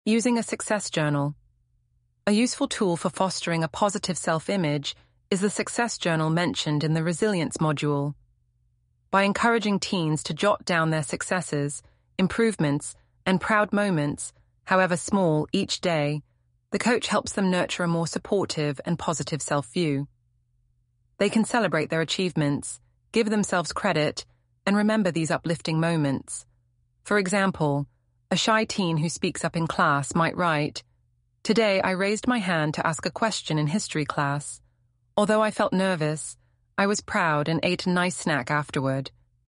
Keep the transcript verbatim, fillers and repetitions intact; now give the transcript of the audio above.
Using a success journal. A useful tool for fostering a positive self-image is the success journal mentioned in the resilience module. By encouraging teens to jot down their successes, improvements, and proud moments, however small, each day, the coach helps them nurture a more supportive and positive self-view. They can celebrate their achievements, give themselves credit, and remember these uplifting moments. For example, a shy teen who speaks up in class might write, "Today I raised my hand to ask a question in history class. Although I felt nervous, I was proud and ate a nice snack afterward.